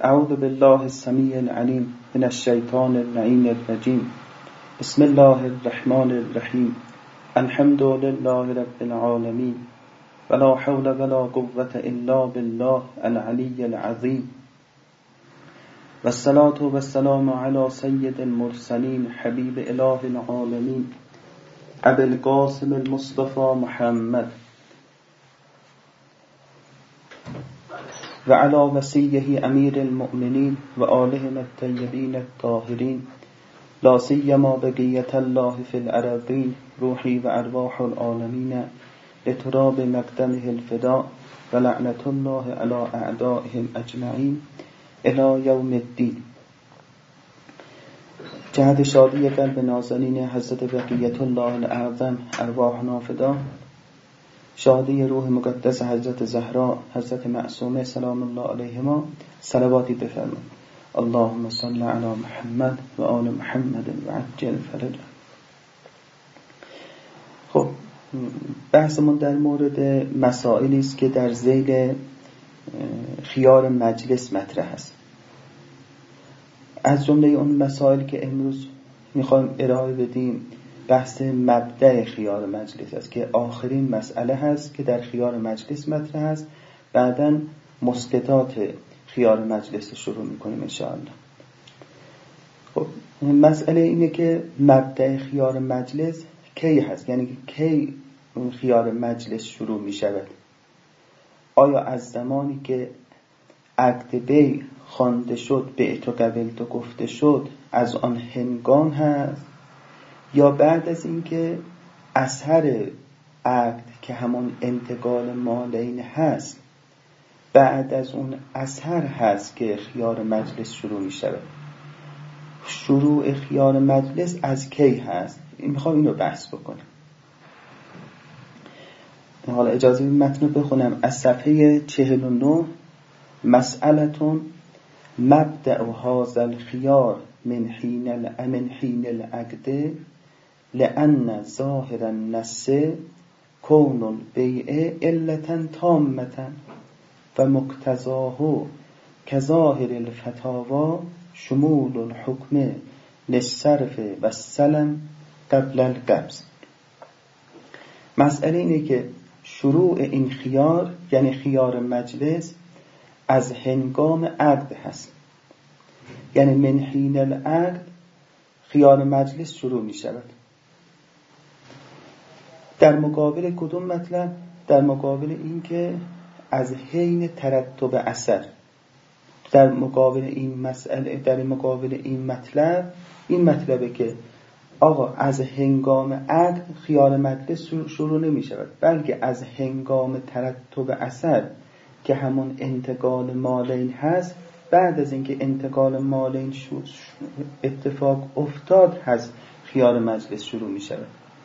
اعوذ بالله السمیع العلیم من الشیطان اللعین الرجیم. بسم الله الرحمن الرحیم. الحمد لله رب العالمین ولا حول ولا قوة الا بالله العلی العظیم. والصلاة والسلام على سید المرسلین حبیب اله العالمین ابی القاسم المصطفى محمد و علی وصیه امیر المؤمنین و آلهم الطیبین الطاهرین لا سیما بقیة الله فی الارضین روحی و ارواح العالمین لتراب مقدمه الفداء و لعنت الله علی اعدائهم اجمعین الی یوم الدین. جهت شادی قلب نازنین حضرت بقیة الله الاعظم ارواحنا فدا، شادی روح مقدس حضرت زهرا، حضرت معصومه سلام الله علیهما صلواتی بفرمایید. اللهم صل علی محمد و آل محمد و عجل فرجه. خب بحثمون در مورد مسائلی است که در ذیل خیار مجلس مطرح است. از جمله اون مسائلی که امروز میخوایم ارائه بدیم بحث مبدأ خیار مجلس است که آخرین مسئله هست که در خیار مجلس مطرح است. بعداً مسقطات خیار مجلس شروع میکنیم انشاءالله. خب مسئله اینه که مبدأ خیار مجلس کی هست، یعنی کی خیار مجلس شروع میشود. آیا از زمانی که عقد بیع خوانده شد، بعت و قبلت گفته شد، از آن هنگام هست، یا بعد از اینکه اثر عقد که همون انتقال مالین هست بعد از اون اثر هست که خیار مجلس شروع می شود؟ شروع خیار مجلس از کی هست؟ میخوام اینو بحث بکنم. حالا اجازه متن رو بخونم از صفحه 49. مسئلتون مبدأ هذا الخيار من حين العقد لأن ظاهر النص كون البيع علة تامة فمقتضاه كظاهر الفتاوى شمول الحكم للصرف والسلم قبل القبض. مسئله اینه که شروع این خیار یعنی خیار مجلس از هنگام عقد هست، یعنی من حین العقد خیار مجلس شروع می شود. در مقابل کدوم مطلب؟ در مقابل این که از حین ترتب اثر. در مقابل این مسئله، در مقابل این مطلب، این مطلبه که آقا از هنگام عقد خیار مجلس شروع نمی شود، بلکه از هنگام ترتب اثر که همون انتقال مالین هست. بعد از اینکه انتقال مالین اتفاق افتاد هست خیار مجلس شروع می شود.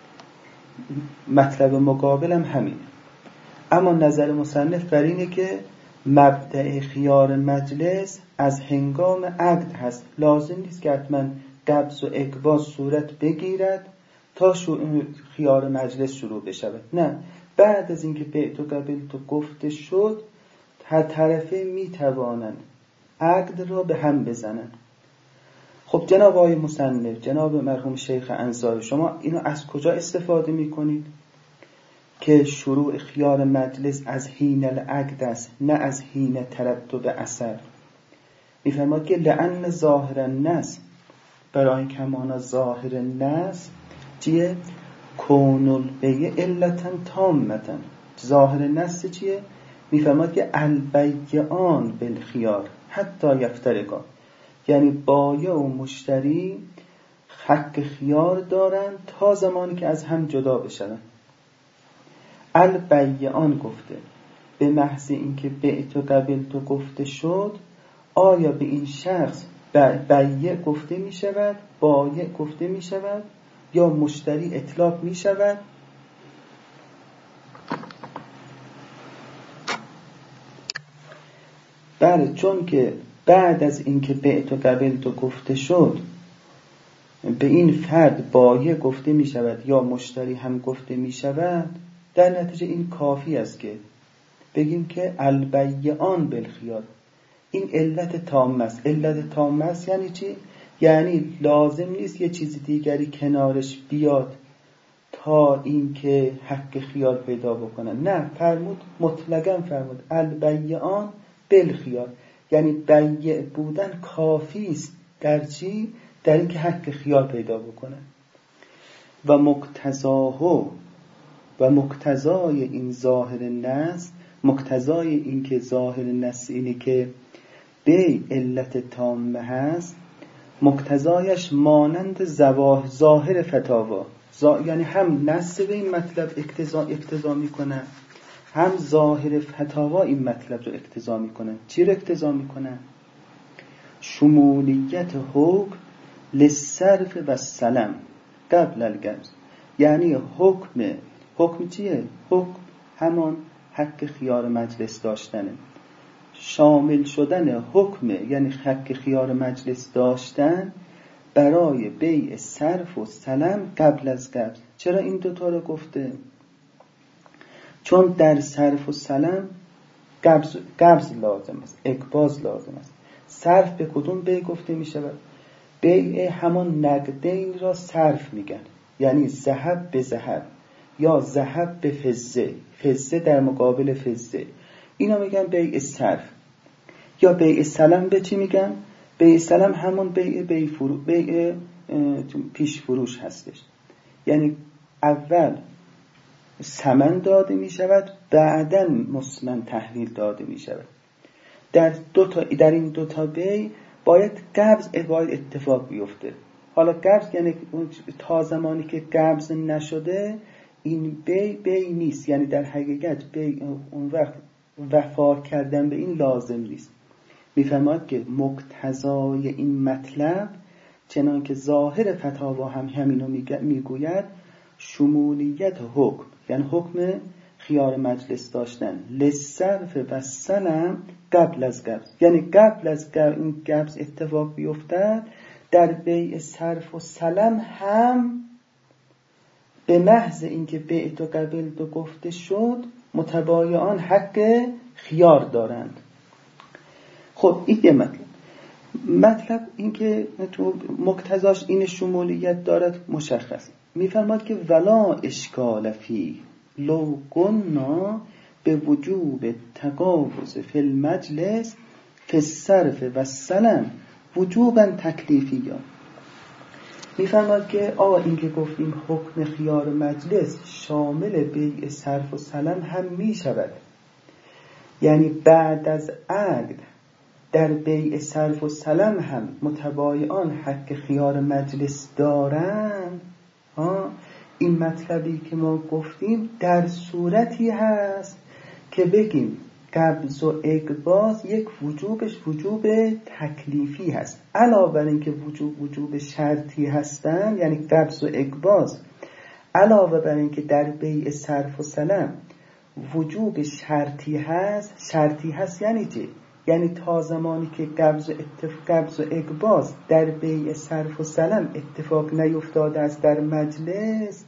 مطلب مقابل هم همین. اما نظر مصنف بر اینه که مبدأ خیار مجلس از هنگام عقد هست. لازم نیست که حتما قبض و اقباض صورت بگیرد تا خیار مجلس شروع بشود. نه، بعد از اینکه بعت و قبلت و گفته شد هر طرفه می توانند عقد را به هم بزنند. خب جناب آقای مصنف، جناب مرحوم شیخ انصاری، شما اینو از کجا استفاده می کنید که شروع خیار مجلس از حین العقد است نه از حین ترتب اثر؟ می فرماید که لأن ظاهر النص، برای کمان ظاهر النص چیه؟ کون البیع علة تامة. ظاهر النص چیه؟ می فرماید که البیعان بالخیار حتی یفترقا، یعنی بایع و مشتری حق خیار دارن تا زمانی که از هم جدا بشن. البیعان گفته به محض اینکه بعت و قبلت و گفته شد، آیا به این شخص بیع گفته می شود، بایع گفته می شود یا مشتری اطلاق می شود؟ بله، چون که بعد از اینکه بعت و قبلت و گفته شد به این فرد بایع گفته می شود یا مشتری هم گفته می شود، در نتیجه این کافی است که بگیم که البیعان بالخیار. این علت تامه است. علت تامه است یعنی چی؟ یعنی لازم نیست یه چیز دیگری کنارش بیاد تا اینکه حق خیار پیدا بکنن. نه، فرمود مطلقاً فرمود البیعان بالخیار، یعنی بیع بودن کافی است در چی؟ در اینکه حق خیار پیدا بکنن. و مقتضای این ظاهر نص، مقتضای این که ظاهر نص اینه که بیع علت تامه هست، مقتضایش مانند ظاهر فتاوا، یعنی هم نص به این مطلب اقتضا میکنه، هم ظاهر فتاوا این مطلب رو اقتضا میکنه. چی رو اقتضا میکنه؟ شمولیت حکم للصرف و السلم قبل القبض، یعنی حکم چیه؟ حکم همان حق خیار مجلس داشتنه. شامل شدن حکم یعنی حق خیار مجلس داشتن برای بیع صرف و سلم قبل از قبض. چرا این دوتا رو گفته؟ چون در صرف و سلم قبض لازم است، اقباض لازم است. صرف به کدوم بیع گفته می شود؟ بیع همان نقدین را صرف میگن، یعنی ذهب به ذهب یا ذهب به فضه، فضه در مقابل فضه، اینا میگن بیع صرف. یا بیع سلم به چی میگن؟ بیع سلم همون بیع پیش فروش هستش، یعنی اول ثمن داده می شود، بعداً مسمن تحویل داده می شود. در این دوتا بیع باید قبض اتفاق بیفته. حالا قبض یعنی تا زمانی که قبض نشده این بیع نیست، یعنی در حقیقت بیع اون وقت وفا کردن به این لازم نیست. میفرماید که مقتضای این مطلب چنان که ظاهر فتاوا هم همینو میگوید شمولیت حکم، یعنی حکم خیار مجلس داشتن للصرف و السلم قبل از قبض، یعنی قبل از این قبض اتفاق بیفتد در بیع صرف و سلم هم به محض اینکه بیع تو قبل تو گفته شد متبایعان حق خیار دارند. خب این یه مطلب این که مقتضاش این شمولیت دارد مشخص. میفرماد که ولا اشکال فی لو قلنا به وجوب تقاوض فی المجلس فی الصرف و السلم وجوبا تکلیفی. میفرماد که این که گفتیم حکم خیار مجلس شامل بیع صرف و سلم هم می شود، یعنی بعد از عقد در بیع صرف و سلم هم متبایعان حق خیار مجلس دارند. این مطلبی که ما گفتیم در صورتی هست که بگیم قبض و اقباض یک وجوبش وجوب تکلیفی هست، علاوه بر اینکه وجوب شرطی هستن، یعنی قبض و اقباض علاوه بر اینکه در بیع صرف و سلم وجوب شرطی هست یعنی چی؟ یعنی تا زمانی که قبض و اقباض در بیع صرف و سلم اتفاق نیفتاده است در مجلس،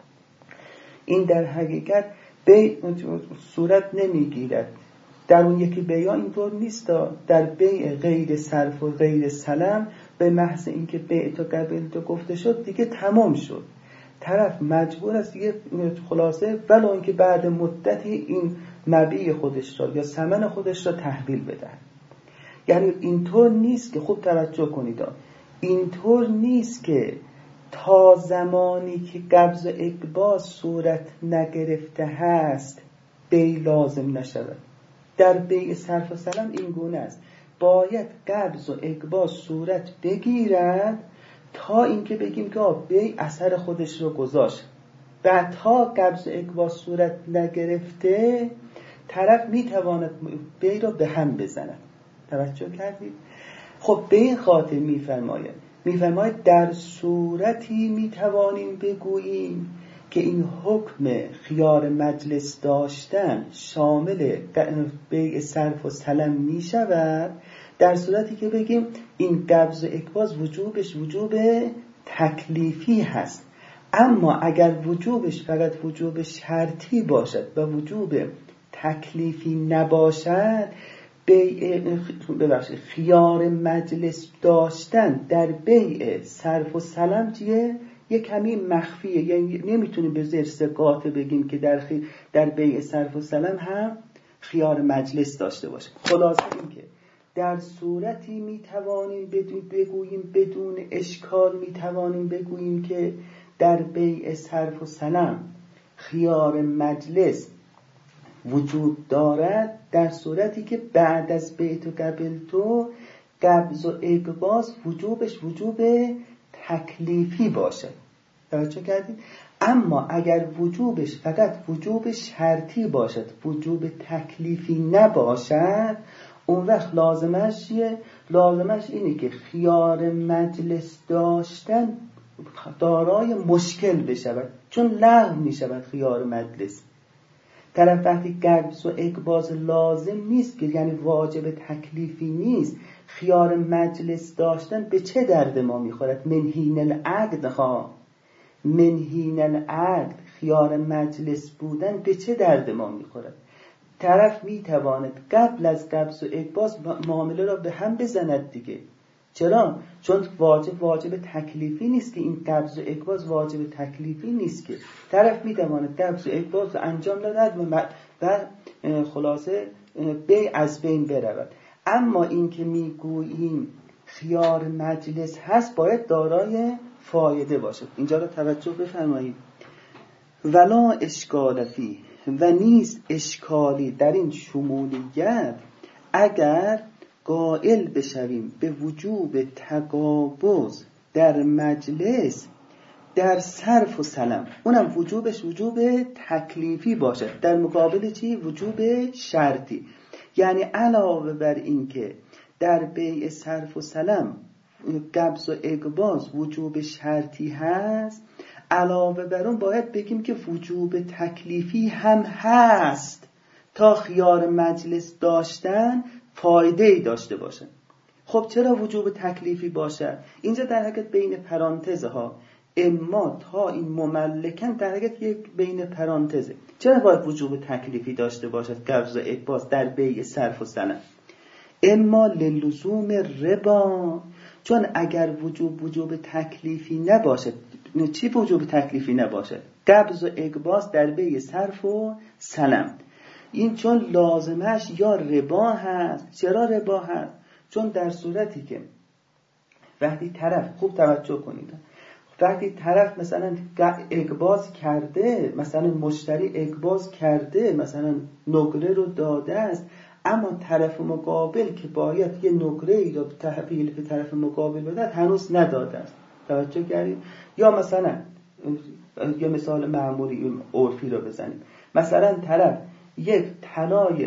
این در حقیقت بیع صورت نمیگیرد. در اون یکی بیع اینطور نیست. در بیع غیر صرف و غیر سلم به محض اینکه بیع تو قبل تو گفته شد دیگه تمام شد، طرف مجبور است دیگه خلاصه ولو اینکه بعد مدتی این مبیع خودش را یا ثمن خودش را تحویل بده. یعنی اینطور نیست که خوب توجه کنید، اینطور نیست که تا زمانی که قبض و اقباض صورت نگرفته هست بیع لازم نشود. در بیع صرف و سلم این گونه است، باید قبض و اقباض صورت بگیرد تا اینکه بگیم که بیع اثر خودش رو گذاشت. بعد تا قبض و اقباض صورت نگرفته طرف میتواند بیع رو به هم بزند. توجه کردید؟ خب به این خاطر میفرماید در صورتی میتوانیم بگوییم که این حکم خیار مجلس داشتن شامل بیع صرف و سلم می شود، در صورتی که بگیم این قبض و اقباض وجوبش وجوب تکلیفی هست. اما اگر وجوبش فقط وجوب شرطی باشد و وجوب تکلیفی نباشد، خیار مجلس داشتن در بیع صرف و سلم چیه؟ یه کمی مخفیه، یعنی نمیتونیم به زرس قاطع بگیم که در بیع صرف و سلم هم خیار مجلس داشته باشه. خلاصه این که در صورتی میتوانیم بگوییم بدون اشکال میتوانیم بگوییم که در بیع صرف و سلم خیار مجلس وجود دارد در صورتی که بعد از بیع و قبلتو قبض و اقباض وجوبش وجوب تکلیفی باشه. توجه کردید؟ اما اگر وجوبش فقط وجوب شرطی باشد، وجوب تکلیفی نباشد، اون وقت لازمش چیه؟ لازمش اینه که خیار مجلس داشتن دارای مشکل بشود، چون لغو می شود خیار مجلس. طرف وقتی قبض و اقباض لازم نیست که یعنی واجب تکلیفی نیست، خیار مجلس داشتن به چه درد ما میخورد؟ منهین العقد ها، منهین العقد، خیار مجلس بودن به چه درد ما میخورد؟ طرف میتواند قبل از قبض و اقباض معامله را به هم بزند دیگه. چرا؟ چون واجب تکلیفی نیست که این قبض و اقباض واجب تکلیفی نیست که طرف میتواند قبض و اقباض رو انجام دهد و خلاصه بیع از بین برود. اما این که میگوییم خیار مجلس هست باید دارای فایده باشد. اینجا رو توجه بفرمایید. ولا اشکال فی، و نیست اشکالی در این شمولیت اگر قائل بشویم به وجوب تقابض در مجلس در صرف و سلم، اونم وجوبش وجوب تکلیفی باشد، در مقابل چی؟ وجوب شرطی. یعنی علاوه بر این که در بیع صرف و سلم قبض و اقباض وجوب شرطی هست، علاوه بر اون باید بگیم که وجوب تکلیفی هم هست تا خیار مجلس داشتن فایده ای داشته باشه. خب چرا وجوب تکلیفی باشه؟ اینجا در حقیقت بین پرانتزه ها اما تا این مملکن در حقیقت یک بین پرانتزه. چرا باید وجوب تکلیفی داشته باشد قبض و اقباض در بیع صرف و سلم؟ اما للزوم ربا، چون اگر وجوب تکلیفی نباشد، چی وجوب تکلیفی نباشد؟ قبض و اقباض در بیع صرف و سلم، این چون لازمش یا ربا هست. چرا ربا هست؟ چون در صورتی که وقتی طرف، خوب توجه کنید، وقتی طرف مثلا اقباض کرده، مثلا مشتری اقباض کرده، مثلا نقره رو داده است، اما طرف مقابل که باید یه نقره ای رو تحویل به طرف مقابل بده هنوز نداده است. توجه کردید؟ یا مثلا یه مثال معمولی عرفی رو بزنیم، مثلا طرف یک طلای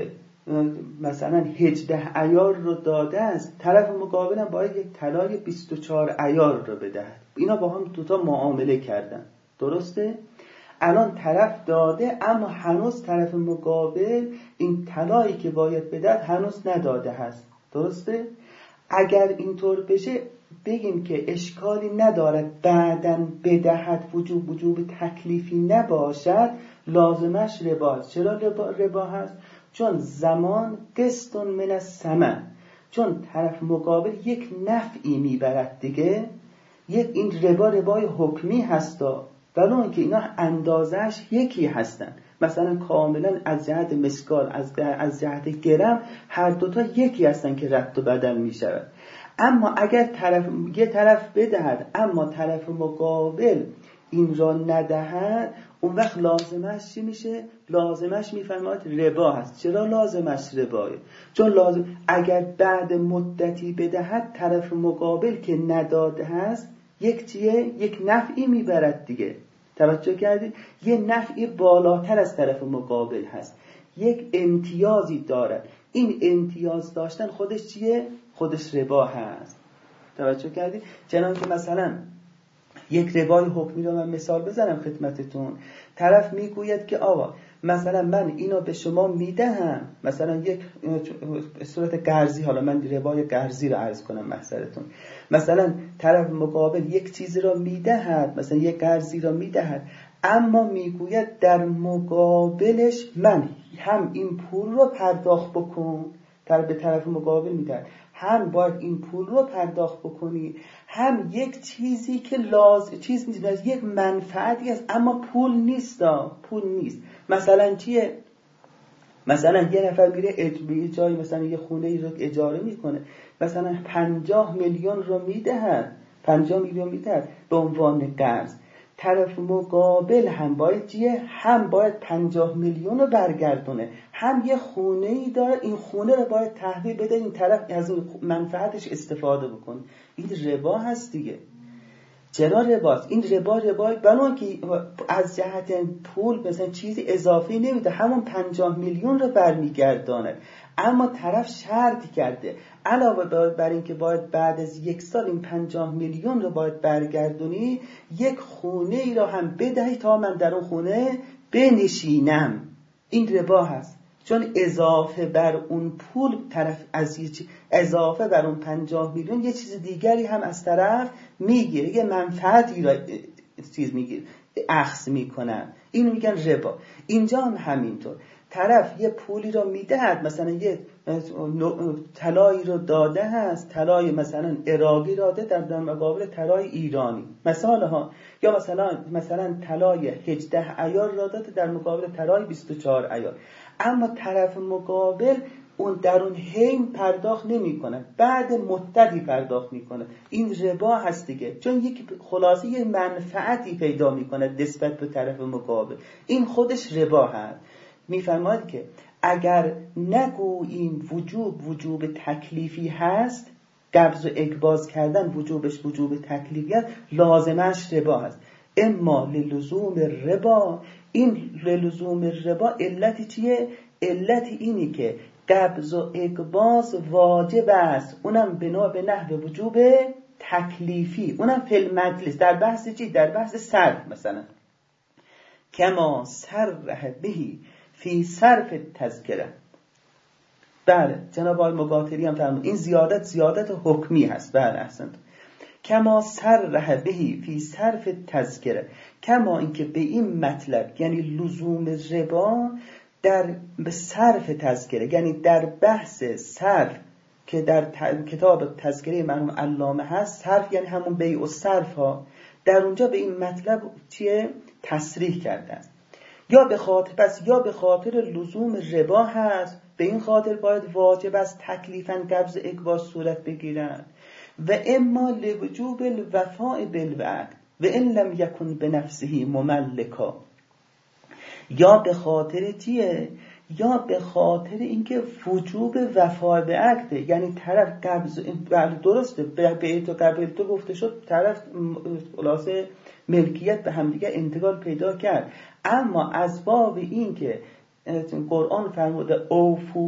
مثلا 18 عیار رو داده است، طرف مقابل هم باید یک طلای 24 عیار رو بدهد. اینا با هم دوتا معامله کردن، درسته؟ الان طرف داده اما هنوز طرف مقابل این طلایی که باید بدهد هنوز نداده هست، درسته؟ اگر اینطور بشه بگیم که اشکالی ندارد بعداً بدهد، وجوب تکلیفی نباشد، لازمش ربا است. چرا ربا هست؟ چون زمان قسط من الثمن، چون طرف مقابل یک نفعی میبرد دیگه. یک این ربای حکمی هستا، ولی اینکه اینا اندازش یکی هستن، مثلا کاملا از جهت مسکال، از جهت گرم، هر دوتا یکی هستن که رد و بدل میشود. اما اگر یه طرف بدهد اما طرف مقابل این را ندهد، اون وقت لازمش چی میشه؟ لازمش میفرماید ربا هست. چرا لازمش رباه؟ چون لازم اگر بعد مدتی بدهد طرف مقابل که نداده هست یک چیه؟ یک نفعی میبرد دیگه. توجه کردید؟ یه نفعی بالاتر از طرف مقابل هست، یک امتیازی دارد. این امتیاز داشتن خودش چیه؟ خودش ربا هست. توجه کردید؟ چنانکه مثلا یک ربای حکمی رو من مثال بزنم خدمتتون. طرف میگوید که آقا مثلا من اینو به شما میدهم، مثلا یک صورت قرضی، حالا من ربای قرضی رو عرض کنم محضرتون. مثلا طرف مقابل یک چیزی رو میدهد، مثلا یک قرضی رو میدهد، اما میگوید در مقابلش من هم این پول رو پرداخت بکن، به طرف مقابل میدن، هم باید این پول رو پرداخت بکنی، هم یک چیزی که چیز نیست، یک منفعتی است اما پول نیست. پول نیست. مثلا چیه؟ مثلا یه نفر میره به جایی، مثلا یه خونه رو اجاره میکنه، مثلا 50 میلیون رو میدهد، 50 میلیون میدهد به عنوان قرض. طرف مقابل هم باید هم باید 50 میلیون رو برگردونه، هم یه خونه ای داره، این خونه رو باید تحویل بده، این طرف از این منفعتش استفاده بکنه. این ربا هست دیگه. چرا رباست؟ این ربا بلان که از جهت پول مثلا چیزی اضافی نمیده، همون 50 میلیون رو برمیگردانه، اما طرف شرط کرده علاوه بر این که باید بعد از 1 سال این 50 میلیون رو باید برگردونی، یک خونه ای رو هم بدهی تا من در اون خونه بنشینم. این ربا هست، چون اضافه بر اون پول طرف اضافه بر اون 50 میلیون یه چیز دیگری هم از طرف میگیره، یه منفعتی را میگیره، اخذ میکنن. اینو میگن ربا. اینجا هم همینطور، طرف یه پولی رو میدهد، مثلا یه طلایی رو داده هست، طلای مثلا عراقی داده در مقابل طلای ایرانی مثلا ها، یا مثلا طلای 18 عیار را داده در مقابل طلای 24 عیار، اما طرف مقابل اون در اون حین پرداخت نمیکنه، بعد مدتی پرداخت میکنه. این ربا هست دیگه، چون یک خلاصه یه منفعتی پیدا میکنه نسبت به طرف مقابل. این خودش ربا هست. میفرماید که اگر نگوییم وجوب تکلیفی هست، قبض و اقباض کردن وجوبش وجوب تکلیفی هست، لازمش ربا هست. اما للزوم ربا، این للزوم ربا علت چیه؟ علت اینی که قبض و اقباض واجب است، اونم بنا به نحو وجوب تکلیفی، اونم فی المجلس. در بحث چی؟ در بحث صرف. مثلا کما صرح بهی فی صرف تذکره. بله جناب آقای مقاتلی هم فرمود این زیادت حکمی هست. بله احسنت. کما صرح بهی فی صرف تذکره، کما اینکه به این مطلب یعنی لزوم ربا در صرف تذکره، یعنی در بحث صرف که در کتاب تذکره مرحوم علامه هست، صرف یعنی همون بیع و صرف ها، در اونجا به این مطلب چیه؟ تصریح کرده است. یا به خاطر لزوم ربا هست، به این خاطر باید واجب است تکلیفاً قبض اقباض صورت بگیرن. و اما لوجوب الوفاء بالوعد و ان لم یکن بنفسه مملکا. یا به خاطر چیه؟ یا به خاطر اینکه وجوب وفا به عقد، یعنی طرف قبض، درسته به تو قبل تو گفته شد، طرف خلاصه ملکیت به همدیگه انتقال پیدا کرد، اما از باب این که قرآن فرموده اوفو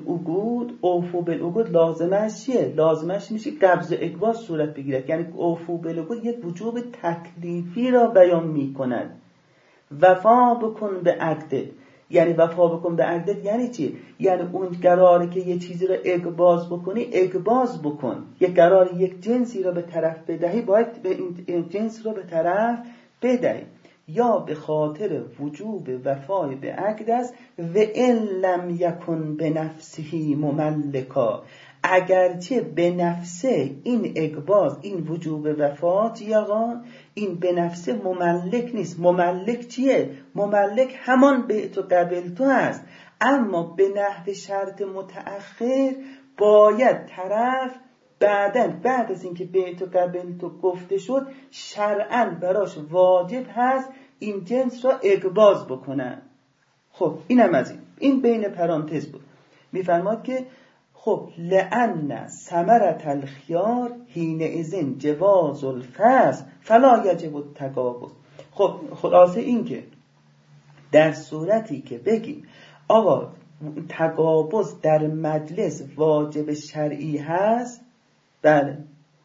بالعقود، لازمش چیه؟ لازمش اینه که قبض اقباض صورت بگیرد. یعنی اوفو بالعقود یک وجوب تکلیفی را بیان می‌کند. وفا بکن به عقدت، یعنی وفا بکن به عقدت یعنی چی؟ یعنی اون قراره که یه چیزی رو اقباض بکنی، اقباض بکن. یک قرار یک جنسی رو به طرف بدهی، باید به این جنس رو به طرف بدهی. یا به خاطر وجوب وفای به عقد است و ان لم یکن بنفسه مملکا، اگرچه به نفسه این اقباض، این وجوب وفا چیه آقا؟ این به نفسه مملک نیست. مملک چیه؟ مملک همان به تو قبل تو هست، اما به نحو شرط متأخر باید طرف بعد از اینکه به تو قبل تو گفته شد، شرعاً براش واجب هست این جنس را اقباض بکنن. خب اینم از این بین پرانتز بود. میفرماد که خب لأن ثمرة الخيار حینئذ جواز الفسخ فلا یجب التقابض. خب خلاصه این که در صورتی که بگیم آقا تقابض در مجلس واجب شرعی هست، بله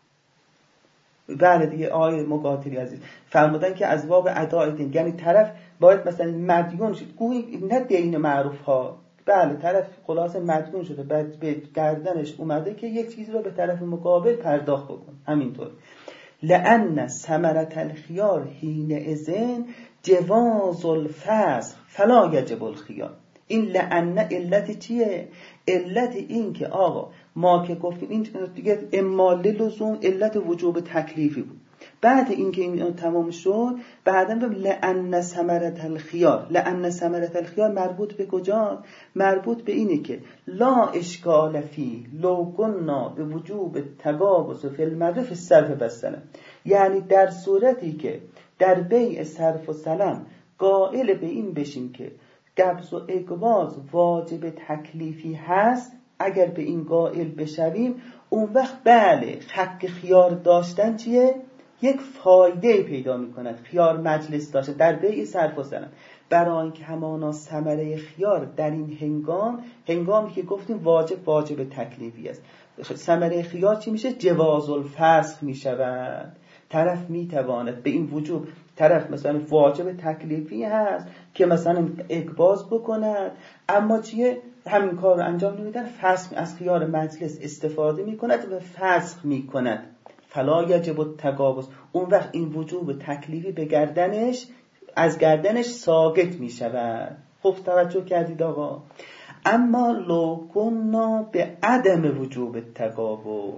دیگه آقای مقاتلی عزیز فرمودن که از باب اداء دین، یعنی طرف باید مثلا مدیون شد، گویی نه دین معروف ها، بله طرف خلاصه مدیون شده، بعد به گردنش اومده که یک چیزی رو به طرف مقابل پرداخت بکن. همینطور لأن ثمرة الخيار حینئذ جواز الفسخ فلا یجب الخيار. این لأن علت چیه؟ علت این که آقا ما که گفتیم این دیگه اما لزوم علت وجوب تکلیفی بود. بعد اینکه این تمام شد بعداً لأن ثمرة الخيار، لأن ثمرة الخيار مربوط به کجا؟ مربوط به اینه که لا اشکال فی لو قلنا به وجوب تقابض فی المعرف الصرف بالسلم، یعنی در صورتی که در بیع صرف و سلم قائل به این بشیم که قبض و اقباض واجب تکلیفی هست، اگر به این قائل بشویم اون وقت بله حق خیار داشتن چیه؟ یک فایده پیدا میکند. خیار مجلس داشته در بیع صرف و سلم، برای اینکه همانا ثمره خیار در این هنگامی که گفتیم واجب تکلیفی است، ثمره خیار چی میشه؟ جواز الفسخ میشود. طرف میتواند به این وجوب، طرف مثلا واجب تکلیفی هست که مثلا اقباض بکند، اما چیه؟ همین کار رو انجام نمیدن، فسخ از خیار مجلس استفاده میکند و فسخ میکند. فلا یجب التقابض، اون وقت این وجوب تکلیفی به گردنش، از گردنش ساقط می شود. خب توجه کردید آقا؟ اما لو کنا به عدم وجوب تقابض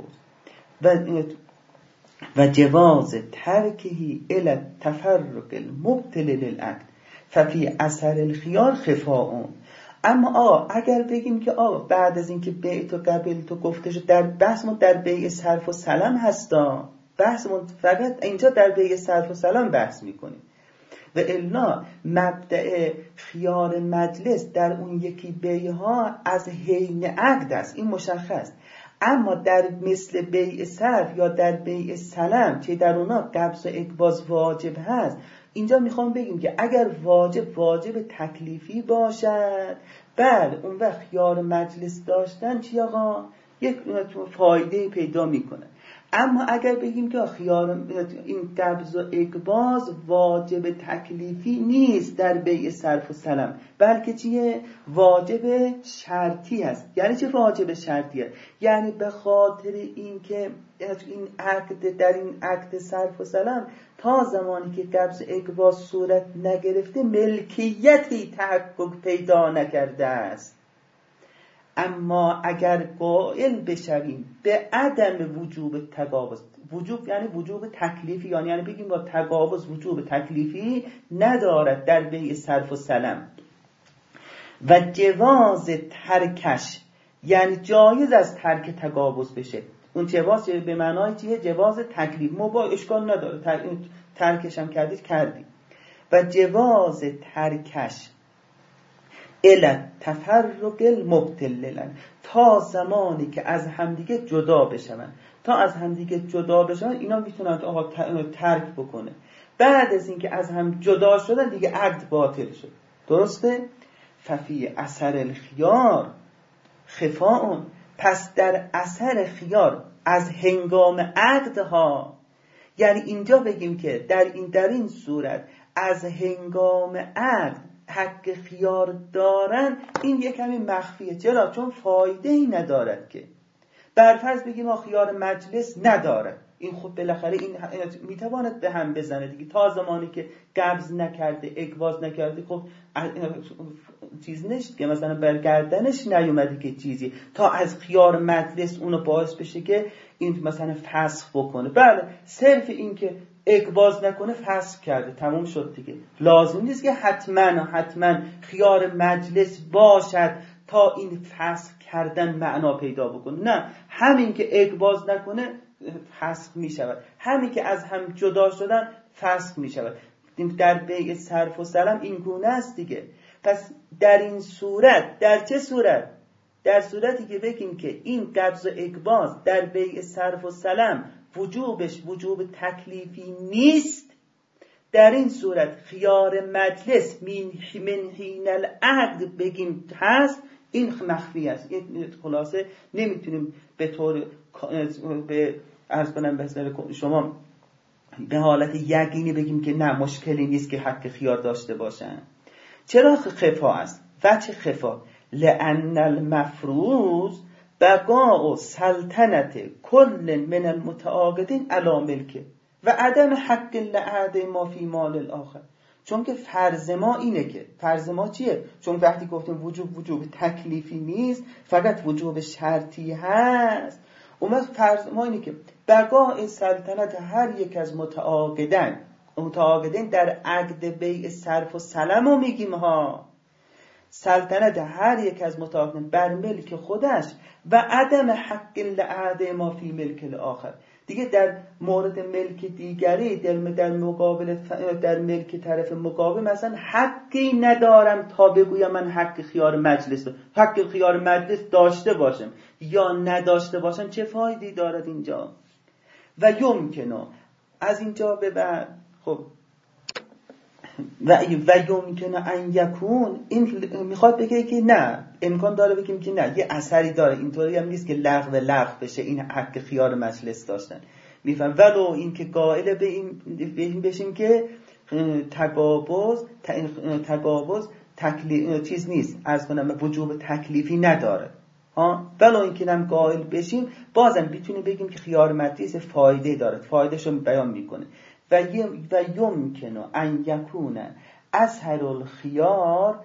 و جواز ترکهی الی التفرق المبطل للعقد ففی اثر الخیار خفاء. اما اگر بگیم که بعد از اینکه بیع و قبل تو گفته شد، در بحثمون در بیع صرف و سلم هستا، بحثمون فقط اینجا در بیع صرف و سلم بحث میکنیم و الا مبدأ خیار مجلس در اون یکی بیع ها از حین عقد است، این مشخص. اما در مثل بیع صرف یا در بیع سلم که در اونا قبض و اقباض واجب هست، اینجا میخوام بگیم که اگر واجب تکلیفی باشد، بله اون وقت خیار مجلس داشتن چی آقا؟ یک فایده پیدا میکنه. اما اگر بگیم که خیار این قبض و اقباض واجب تکلیفی نیست در بیع صرف و سلم، بلکه چیه؟ واجب شرطی هست. یعنی چه واجب شرطی هست؟ یعنی به خاطر این که این عقد، در این عقد صرف و سلم تا زمانی که قبض و اقباض صورت نگرفته ملکیتی تحقق پیدا نکرده است. اما اگر قائل بشویم به عدم وجوب تقابض، وجوب یعنی وجوب تکلیفی، یعنی بگیم با تقابض وجوب تکلیفی ندارد در بیع صرف و سلم، و جواز ترکش یعنی جایز از ترک تقابض بشه. اون جواز به معنای چیه؟ جواز تکلیف، ما اشکال نداره ترکش هم کردید. و جواز ترکش الی تفرق المبطل للعقد، تا زمانی که از همدیگه جدا بشن، اینا میتونن ترک بکنه. بعد از اینکه از هم جدا شدن دیگه عقد باطل شد. درسته؟ ففی اثر الخیار خفاء، پس در اثر خیار از هنگام عقدها، یعنی اینجا بگیم که در این صورت از هنگام عقد حق خیار دارن، این یک کمی مخفیه. چرا؟ چون فایده ای ندارد که. برفرض بگیم خیار مجلس نداره، این خود بالاخره این میتواند به هم بزنه دیگه، تا زمانی که قبض نکرده، اقباض نکرده، خب چیز نشد که مثلا برگردنش نیومده که چیزی، تا از خیار مجلس اونو باعث بشه که این مثلا فسخ بکنه. بله صرف این که اقباض نکنه فسخ کرده، تموم شد دیگه. لازم نیست که حتما خیار مجلس باشد تا این فسخ کردن معنا پیدا بکنه. نه، همین که اقباض نکنه فسخ می شود، همین که از هم جدا شدن فسخ می شود. در بیع صرف و سلم این گونه است دیگه. پس در این صورت، در چه صورت؟ در صورتی که بگیم که این قبض و اقباض در بیع صرف و سلم وجوبش وجوب تکلیفی نیست، در این صورت خیار مجلس من حین العقد بگیم هست، این مخفی است. خلاصه نمیتونیم به طور عرض کنم به شما به حالت یقینی بگیم که نه مشکلی نیست که حق خیار داشته باشن. چرا خفا است؟ وجه خفا لأن المفروض بقاء سلطنت کل من المتعاقدین علی ملکه و عدم حق لعهد ما فی مال الاخر. چون که فرض ما اینه که فرض ما چیه؟ چون وقتی گفتیم وجوب تکلیفی نیست، فقط وجوب شرطی هست. اومد فرض ما اینه که بقای سلطنت هر یک از متعاقدین در عقد بیع صرف و سلم رو میگیم ها. سلطنت هر یک از متعاقدین بر ملک خودش و عدم حق لعهد ما فی ملک الاخر. دیگه در مورد ملک دیگری در مقابل در ملک طرف مقابل مثلا حقی ندارم تا بگویم من حق خیار مجلس داشته باشم یا نداشته باشم، چه فایده‌ای دارد اینجا؟ و یمکنه از اینجا به بعد خب و یمکنه ان یکون، این میخواد بگه که نه، امکان داره بگیم که نه، یه اثری داره، اینطوری هم نیست که لغو بشه این حق خیار مجلس داشتن. میفهم ولو این که قائل به این بشیم که تقابض چیز نیست، از کنم وجوب تکلیفی نداره ها، ولو این که هم قائل بشیم بازم بتونیم بگیم که خیار مجلس فایده داره، فایدهشو بیان میکنه. و یمکنه ان یکون اثر الخیار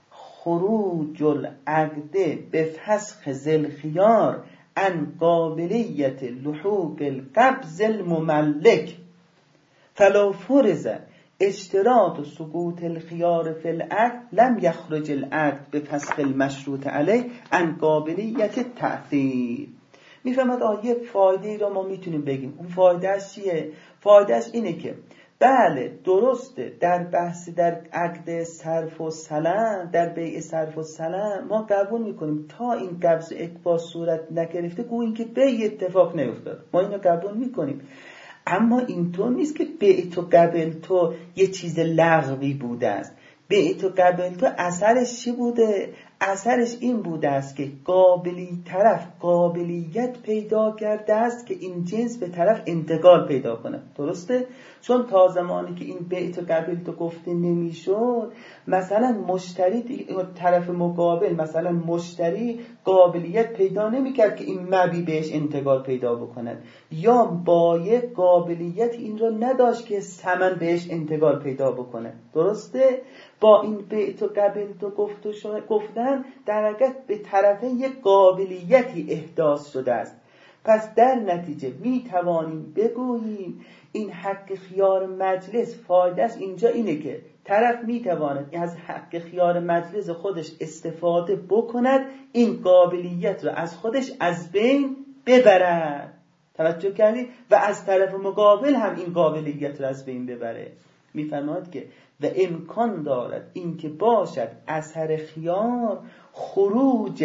خروج العقد به فسخ ذل خیار عن قابلیت لحوق القبض المملک فلو فرض اشتراط سقوط الخيار في العقد لم يخرج العقد به فسخ المشروط علیه عن قابلیت التأثیر. میفهمد یه فایده را ما میتونیم بگیم. اون فایدهش چیه؟ فایدهش اینه که بله درسته در بحث در عقد صرف و سلم، در بیع صرف و سلم ما قبول میکنیم تا این قبض اکباس صورت نگرفته گوییم که بیع اتفاق نیفتاد، ما اینو قبول میکنیم. اما اینطور نیست که بیع تو قبل تو یه چیز لغوی بوده است. بیع تو قبل تو اثرش چی بوده؟ اثرش این بوده است که طرف قابلیت پیدا کرده است که این جنس به طرف انتقال پیدا کنه. درسته؟ چون تا زمانی که این بیع تو قبل تو گفته نمیشد، مثلا مشتری طرف مقابل، مثلا مشتری قابلیت پیدا نمیکرد که این مبی بهش انتقال پیدا بکند، یا بایع قابلیت این را نداشت که ثمن بهش انتقال پیدا بکنه. درسته؟ با این بیع تو قبل تو گفتن در حقیقت به طرفین یک قابلیتی احداث شده است. پس در نتیجه می توانیم بگوییم این حق خیار مجلس فایدهش اینجا اینه که طرف می تواند از حق خیار مجلس خودش استفاده بکند، این قابلیت رو از خودش از بین ببرد. توجه کردید؟ و از طرف مقابل هم این قابلیت رو از بین ببره. میفرماید که و امکان دارد این که باشد اثر خیار خروج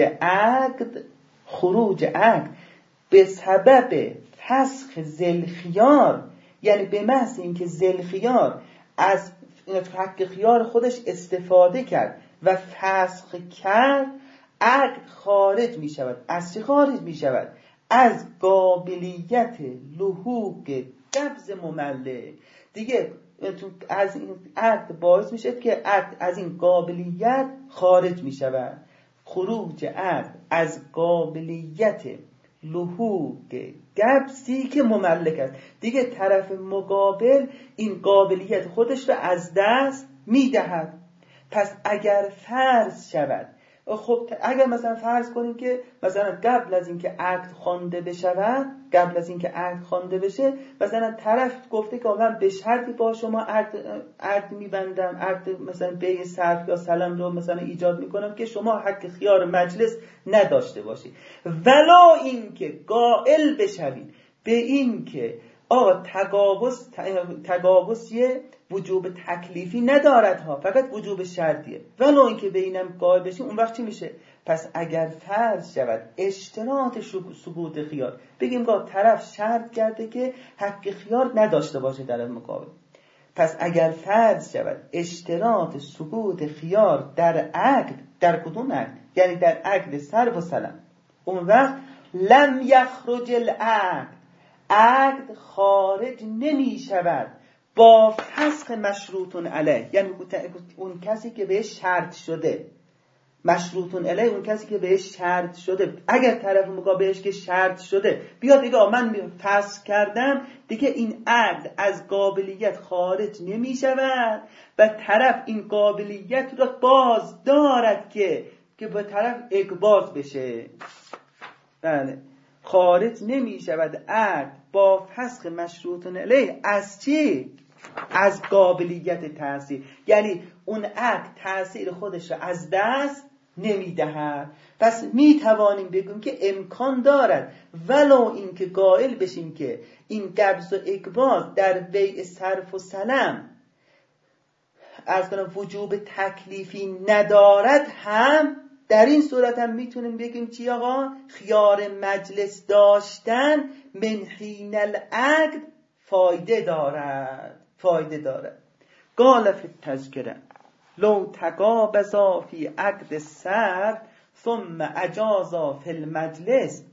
عقد به سبب فسخ ذل خیار، یعنی به محض اینکه ذل خیار از حق خیار خودش استفاده کرد و فسخ کرد، عقد خارج می شود. از چه خارج می شود؟ از قابلیت لحوق قبض مملک. دیگه از این عقد باعث میشه که عقد از این قابلیت خارج می شود. خروج عقد از قابلیت لحوق قبضی که مملک است. دیگه طرف مقابل این قابلیت خودش رو از دست میدهد. پس اگر فرض شود، خب اگر مثلا فرض کنیم که مثلا قبل از اینکه عقد خوانده بشه مثلا طرف گفته که من به شرطی با شما عقد میبندم، عقد مثلا بیع صرف یا سلم رو مثلا ایجاد میکنم که شما حق خیار مجلس نداشته باشید، ولا اینکه قائل بشوید به این که تقابض وجوب تکلیفی ندارد ها، فقط وجوب شرطیه، ولا اینکه به اینم قائل بشیم، اون وقت چی میشه؟ پس اگر فرض شود اشتراط ثبوت خیار، بگیم که طرف شرط کرده که حق خیار نداشته باشه در مقابل، پس اگر فرض شود اشتراط ثبوت خیار در عقد، در کدوم عقد؟ یعنی در عقد صرف و سلم، اون وقت لم یخرج العقد، عقد خارج نمی شود با فسخ مشروط علیه، یعنی اون کسی که بهش شرط شده، مشروطون علیه اون کسی که بهش شرط شده. اگر طرف مقابلش که شرط شده بیاد دیگه من فسخ کردم، دیگه این عقد از قابلیت خارج نمی شود و طرف این قابلیت رو باز دارد که به طرف اقباض بشه. بله، خارج نمی شود عقد با فسخ مشروطون علیه از چی؟ از قابلیت تأثیر. یعنی اون عقد تأثیر خودش رو از دست نمی دهد. پس می توانیم بگیم که امکان دارد ولو این که قائل بشیم که این قبض و اقباض در بیع صرف و سلم از کنم وجوب تکلیفی ندارد، هم در این صورت هم میتونیم بگیم چی آقا؟ خیار مجلس داشتن من حین العقد فایده دارد. قال فی التذکره لو تقابضا فی عقد الصرف ثم اجازا فی المجلس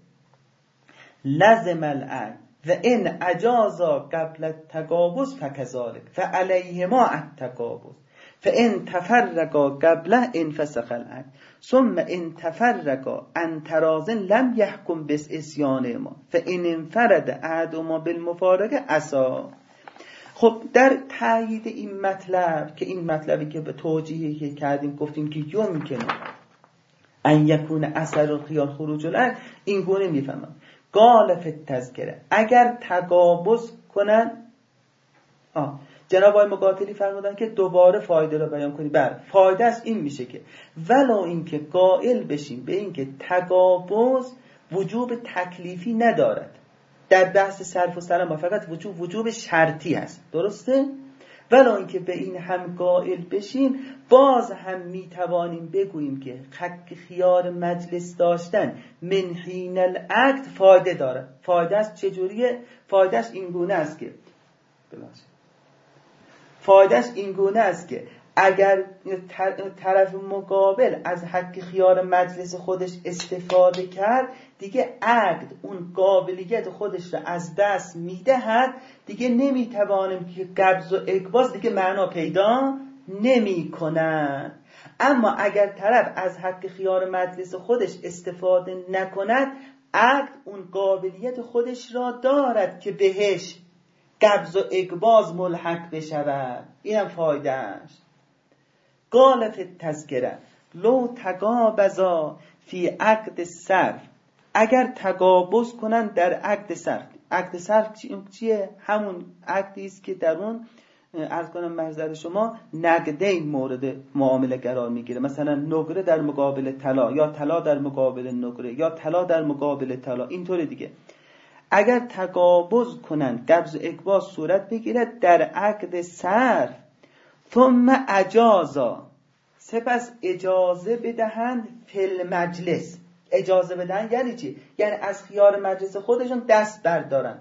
لزم العقد و ان اجازا قبل التقابض فکذلک فعلیهما التقابض فان تفرقا قبله انفسخ العقد ثم ان تفرقا عن تراض لم يحكم باستعصیانهما فان انفرد احدهما بالمفارقه عصا. خب در تایید این مطلب که این مطلبی که به توجیهی که کردیم گفتیم که یمکنه ان یکون اثر الخیار خروج العقد، این گونه میفهمم. قال فی التذکره اگر تقابض کنن، جناب آقای مقاتلی فرمودن که دوباره فایده رو بیان کنی. بله، فایده از این میشه که ولو این که قائل بشیم به این که تقابض وجوب تکلیفی ندارد، در بحث صرف و سلم فقط وجوب شرطی هست، درسته؟ ولو این که به این هم قائل بشیم، باز هم میتوانیم بگوییم که حق خیار مجلس داشتن من حین العقد فایده داره. فایده است چجوریه؟ فایدهش این گونه است که اگر طرف مقابل از حق خیار مجلس خودش استفاده کرد، دیگه عقد اون قابلیت خودش رو از دست میدهد، دیگه نمیتوانیم که قبض و اقباض دیگه معنا پیدا نمی کنن. اما اگر طرف از حق خیار مجلس خودش استفاده نکند، عقد اون قابلیت خودش را دارد که بهش قبض و اقباض ملحق بشود. اینم فایدهش. قال فی التذکره لو تقابضا فی عقد صرف، اگر تقابض کنن در عقد صرف. عقد صرف چیه؟ همون عقدی است که در اون عرض کنم محضر شما نقدین مورد معامله قرار میگیره. مثلا نقره در مقابل طلا، یا طلا در مقابل نقره، یا طلا در مقابل طلا، اینطور دیگه. اگر تقابض کنن قبض و اقباض صورت بگیرد در عقد صرف، ثم اجازا، سپس اجازه بدهند فی المجلس. اجازه بدهند یعنی چی؟ یعنی از خیار مجلس خودشون دست بردارن.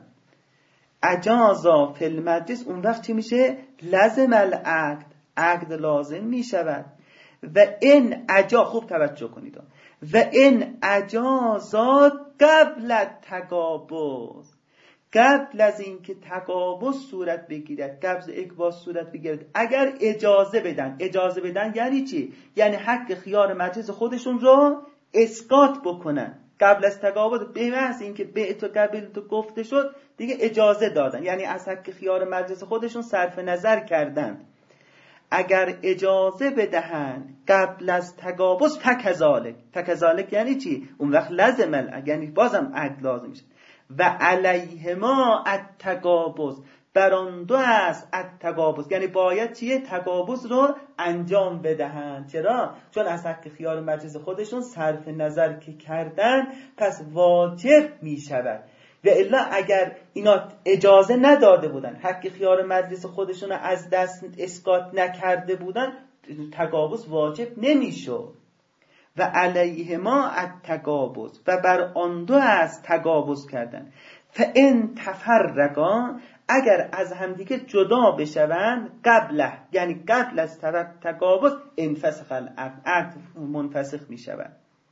اجازا فی المجلس، اون وقت چی میشه؟ لزم العقد، عقد لازم میشود. و این خوب توجه کنید، و این اجازا قبل تقابض، قبل از اینکه تقابض صورت بگیرد، قبض اقباض صورت بگیرد، اگر اجازه بدن یعنی چی؟ یعنی حق خیار مجلس خودشون رو اسقاط بکنن قبل از تقابض. به محض اینکه بیع تو قبل تو گفته شد، دیگه اجازه دادن، یعنی از حق خیار مجلس خودشون صرف نظر کردن. اگر اجازه بدهند قبل از تقابض فکذالک یعنی چی؟ اون وقت لازم، یعنی بازم عقد لازم میشه. و علیهما التقابض، بر آن دو است التقابض، یعنی باید چیه؟ تقابض رو انجام بدهند. چرا؟ چون از حق خیار مجلس خودشون صرف نظر که کردن، پس واجب می شود. و الا اگر اینا اجازه نداده بودن، حق خیار مجلس خودشون از دست اسقاط نکرده بودن، تقابض واجب نمی شد. و علیهما التقابض، و بر آن دو است تقابض کردن. فان تفرقا، اگر از همدیگه جدا بشوند، قبله، یعنی قبل از تقابض، انفسخ العقد، عقد منفسخ می شود.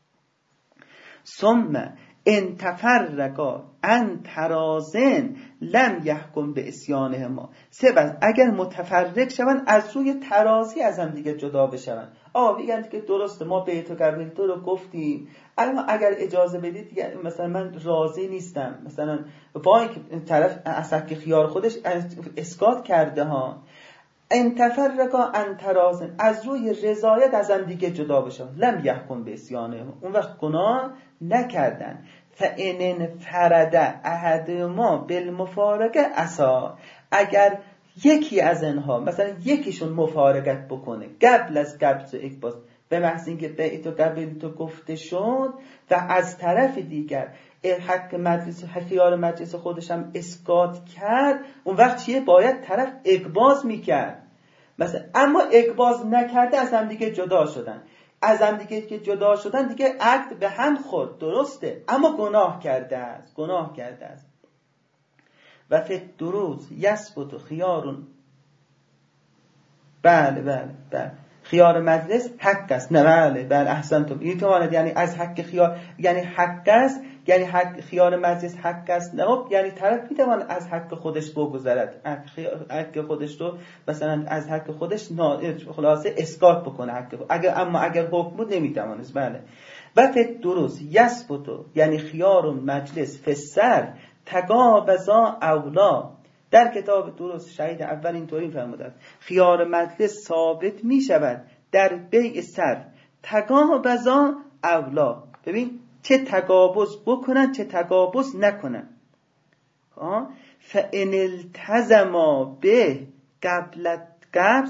ثم ان تفرقا عن تراضن لم یحکم باعصیانهما، سپس اگر متفرق شوند، از روی ترازی از هم دیگه جدا بشوند. میگن که درسته ما بیت و قبیل تو رو گفتیم، اما اگر اجازه بدید دیگه مثلا من راضی نیستم، مثلا با اینکه طرف از حق خیار خودش اسقاط کرده ها، ان تفرقا عن تراض، از روی رضایت از هم دیگه جدا بشن، لم یحکم به عصیانه، اون وقت گناه نکردن. فان انفرد احدهما بالمفارقه عصا، اگر یکی از اینها مثلا یکیشون مفارقت بکنه قبل از قبض و اکباس، به محض اینکه بیت و قبیل تو گفته شد و از طرف دیگر حق مجلس خیار مجلس خودش هم اسقاط کرد، اون وقت چیه؟ باید طرف اکباز میکرد مثلا، اما اکباز نکرده از هم دیگه جدا شدن، از هم دیگه که جدا شدن دیگه عقد به هم خورد، درسته، اما گناه کرده است. و فی الدروز یثبت خیارون، بله خیار مجلس حق است. نه بله احسنتم، این تو یعنی از حق خیار یعنی حق است، یعنی حق خیار مجلس حق است، نه یعنی طرف میتوان از حق خودش بگذرد، حق خودش رو مثلا از حق خودش خلاصه اسقاط بکنه حق، اگر حکم بود نمیتوانست. بله. و فی الدروز یثبت یعنی خیار مجلس فسر تقابضا اولا، در کتاب دروز شهید اول اینطوری فرموده خیار مجلس ثابت می شود در بیع سر تقابضا اولا، ببین چه تقابض بکنن چه تقابض نکنن. فان التزما به قبل قبض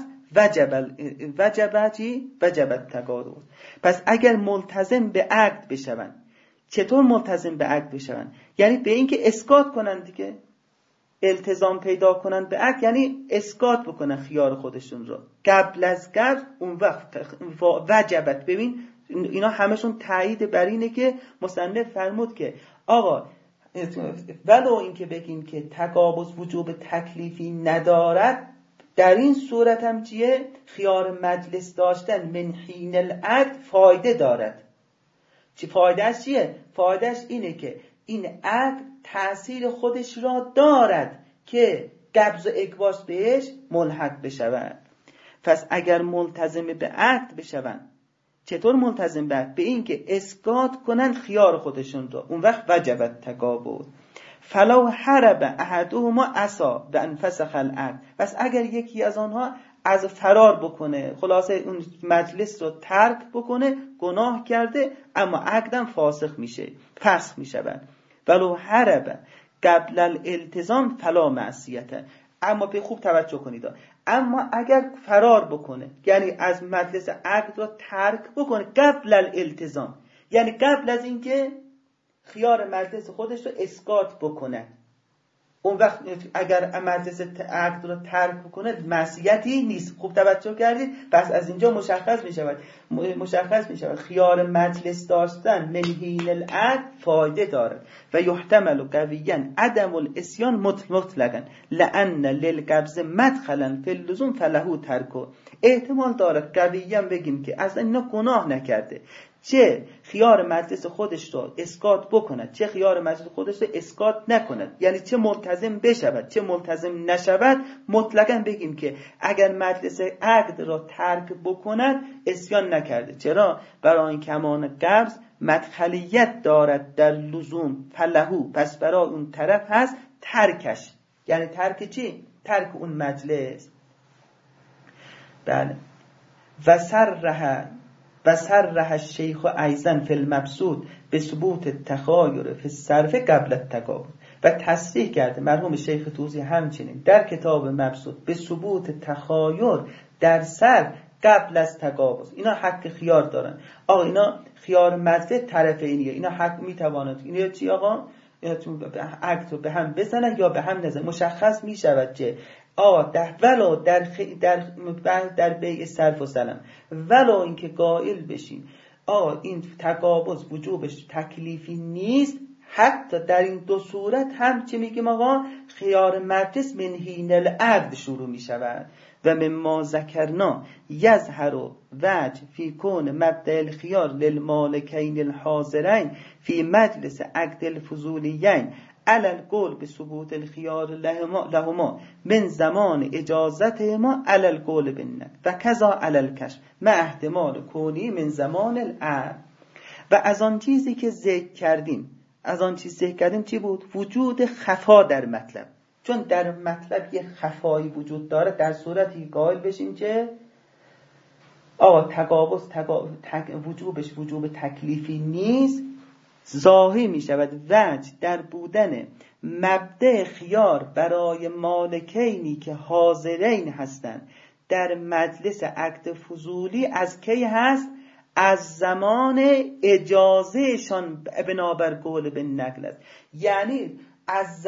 وجب التقابض، پس اگر ملتزم به عقد بشون، چطور ملتزم به عقد بشون؟ یعنی به این که اسقاط کنن دیگه، التزام پیدا کنن به عقد یعنی اسقاط بکنن خیار خودشون رو قبل از قبض، اون وقت وجبت. ببین اینا همشون تایید بر اینه که مصنف فرمود که آقا ولو اینکه بگیم که تقابض وجوب تکلیفی ندارد، در این صورت هم چیه؟ خیار مجلس داشتن من حین العقد فایده دارد. چه فایده اش چیه؟ فایده اش اینه که این عقد تأثیر خودش را دارد که قبض و اکباس بهش ملحق بشود. پس اگر ملتزم به عقد بشون، چطور ملتزم به عقد؟ به این که اسقاط کنن خیار خودشون رو، اون وقت وجبت تقابض. فلو حرب احدهما عصا و انفسخ العقد، پس اگر یکی از آنها از فرار بکنه، خلاصه اون مجلس رو ترک بکنه، گناه کرده اما عقدم فاسخ میشه، فسخ میشود. ولو حرب قبل الالتزام فلا معصیت، اما به خوب توجه کنید، اما اگر فرار بکنه یعنی از مجلس عقد رو ترک بکنه قبل الالتزام، یعنی قبل از اینکه خیار مجلس خودش رو اسقاط بکنه، اون وقت اگر مجلس عقد رو ترک بکنه معصیتی نیست. خوب توجه کردید؟ پس از اینجا مشخص می شود خیار مجلس داشتن من حین العقد فایده دارد و یحتمل قویا عدم الاسیان مطلقا لان للقبض مدخلا فی اللزوم فله ترکو، احتمال دارد قویا بگیم که اصلا اینا گناه نکرده، چه خیار مجلس خودش رو اسقاط بکند چه خیار مجلس خودش رو اسقاط نکند، یعنی چه ملتزم بشود چه ملتزم نشود، مطلقاً بگیم که اگر مجلس عقد را ترک بکند اسیان نکرده. چرا؟ برای این کمان قبض مدخلیت دارد در لزوم فلهو، پس برای اون طرف هست ترکش، یعنی ترک چی؟ ترک اون مجلس. بله. و سرح الشیخ ایضا فی المبسوط به ثبوت التخایر فی الصرف قبل التقابض، و تصریح کرده مرحوم شیخ توسی همچنین در کتاب مبسوط به ثبوت تخایر در صرف قبل از تقابض. اینا حق خیار دارن، آقا اینا خیار مجلس طرف اینیه، اینا حق میتوانند اینا چی آقا عقد رو به هم بزنن یا به هم نزنن. مشخص میشود که ولو در بیع صرف و سلم، ولو اینکه قائل بشین این تقابض وجوبش تکلیفی نیست، حتی در این دو صورت هم چه میگیم آقا خیار مجلس من حین العقد شروع میشود. و مما ذکرنا یظهر وجه فی کون مبدأ الخیار للمالکین الحاضرین فی مجلس عقد الفضولیین علل قول به ثبوت الخیار لهما من زمان اجازت ما علل قول بالنقل و کذا علل کشف مع احتمال کونی من زمان العقد. و از آن چیزی که ذکر کردیم چی بود؟ وجود خفا در مطلب. چون در مطلب یه خفایی وجود داره، در صورتی قائل بشیم که تقابض وجوبش وجوب تکلیفی نیست، ظاهر می شود وجه در بودن مبدأ خیار برای مالکینی که حاضرین هستند در مجلس عقد فضولی از کی هست؟ از زمان اجازهشان بنابر قول به نقل است. یعنی از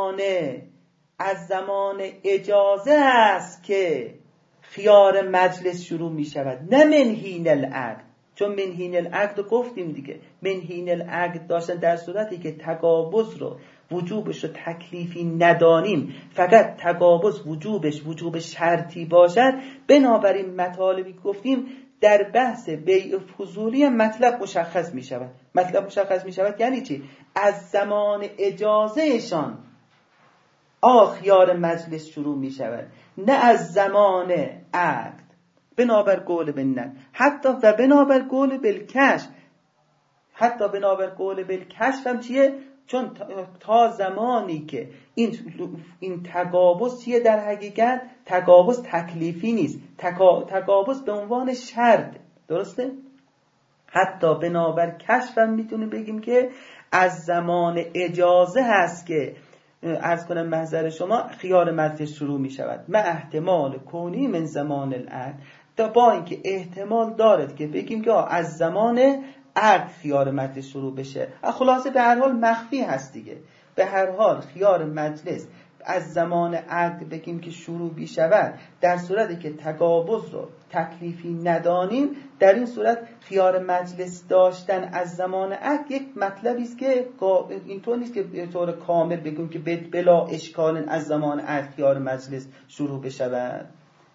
زمان اجازه است که خیار مجلس شروع می شود، نه من حین العقد. چون من حین العقد گفتیم دیگه، من حین العقد داشتن در صورتی که تقابض رو وجوبش رو تکلیفی ندانیم، فقط تقابض وجوبش وجوب شرطی باشد. بنابراین مطالبی گفتیم در بحث بیع فضولی مطلب مشخص می شود. مطلب مشخص می شود یعنی چی؟ از زمان اجازهشان خیار مجلس شروع می شود، نه از زمان عقد. بنابر قول بالنقل حتی و بنابر قول بالکشف. حتی بنابر قول بالکشف هم چیه؟ چون تا زمانی که این تقابض چیه در حقیقت؟ تقابض تکلیفی نیست، تقابض به عنوان شرط. درسته؟ حتی بنابر کشف هم میتونیم بگیم که از زمان اجازه هست که عرض کنم محضر شما خیار مجلس شروع می شود، من احتمال کونی من زمان العقد. با اینکه احتمال دارد که بگیم که از زمان عقد خیار مجلس شروع بشه، خلاصه به هر حال مخفی هست دیگه. به هر حال خیار مجلس از زمان عقد بگیم که شروع بی شود، در صورتی که تقابض رو تکلیفی ندانیم، در این صورت خیار مجلس داشتن از زمان عقد یک مطلبی است که اینطور نیست که به طور کامل بگیم که بلا اشکال از زمان عقد خیار مجلس شروع بشود.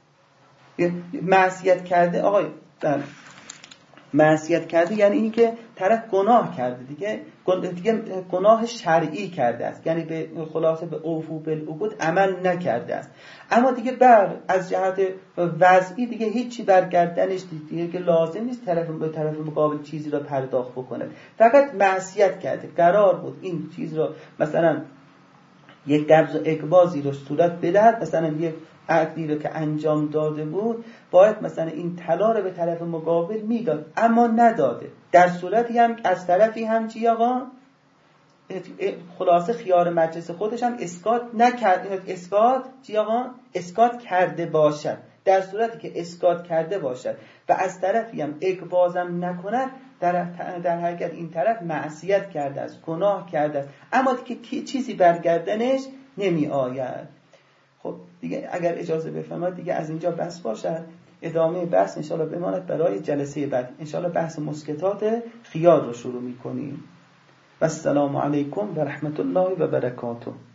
معصیت کرده معصیت کرده یعنی اینی که طرف گناه کرده دیگه گناه شرعی کرده است، یعنی به خلاصه به اوفو بالعقود عمل نکرده است. اما دیگه از جهت وضعی دیگه هیچی برگردنش دیگه که لازم نیست طرف مقابل چیزی رو پرداخت بکنه، فقط معصیت کرده. قرار بود این چیز رو مثلا یک قبض و اقباضی رو صورت بدهد، مثلا یک عقدی رو که انجام داده بود باید مثلا این طلا رو به طرف مقابل میداد، اما نداده. در صورتی هم از طرفی هم چی آقا؟ خلاصه خیار مجلس خودش هم اسقاط نکرد، اسقاط کرده باشد. در صورتی که اسقاط کرده باشد و از طرفی هم اقباضم نکند، در حقیقت این طرف معصیت کرده است، گناه کرده است، اما دیگه چیزی برگردنش نمی آید. خب دیگه اگر اجازه بفرمایید دیگه از اینجا بس باشد. ادامه بحث انشاءالله بماند برای جلسه بعد. انشاءالله بحث مسکتات خیار رو شروع می‌کنیم. و السلام علیکم و رحمت الله و برکاته.